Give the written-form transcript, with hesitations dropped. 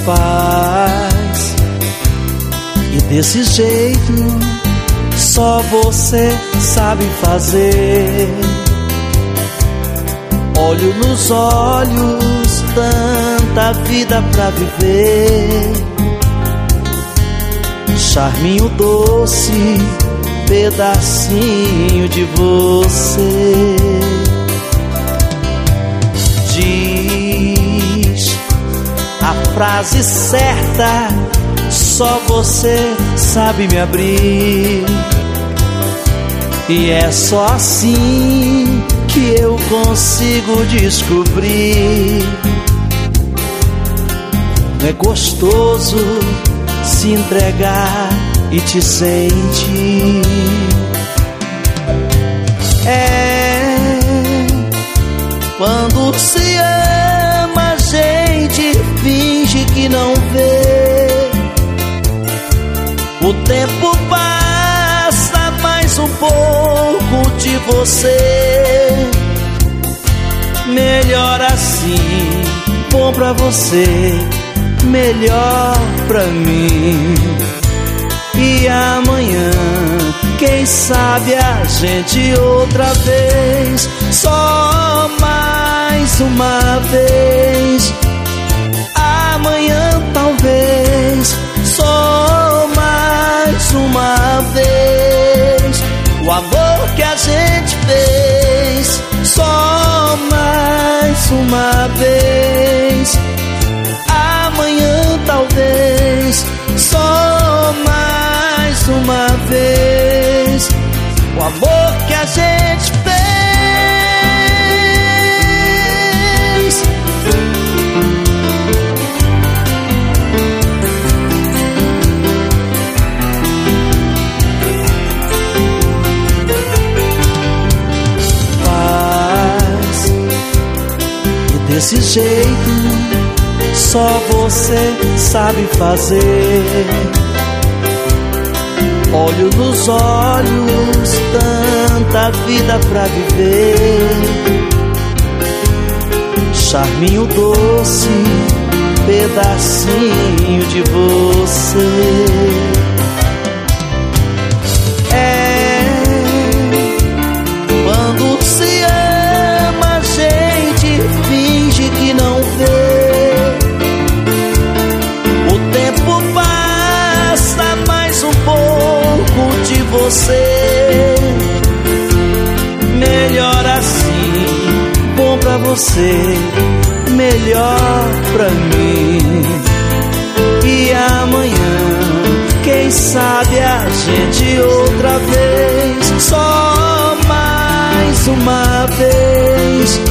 faz. E desse jeito só você sabe fazer. Olho nos olhos, tanta vida pra viver. Charminho doce, pedacinho de você. Diz a frase certa, só você sabe me abrir. E é só assim que eu consigo descobrir. É gostoso se entregar e te sentir. É quando se ama, a gente finge que não vê. O tempo passa, mais um pouco de você. Melhor assim, bom pra você, melhor pra mim. E amanhã, quem sabe a gente outra vez, só mais uma vez. Amanhã talvez, só mais uma vez. O amor que a gente fez, só mais uma vez. Amanhã talvez, só mais uma vez. O amor que a gente fez. Faz. E desse jeito só você sabe fazer. Olho nos olhos, tanta vida pra viver. Charminho doce, pedacinho de você. É quando se ama, a gente finge que não vê. De você, melhor assim, bom pra você, melhor pra mim. E amanhã, quem sabe a gente outra vez, só mais uma vez.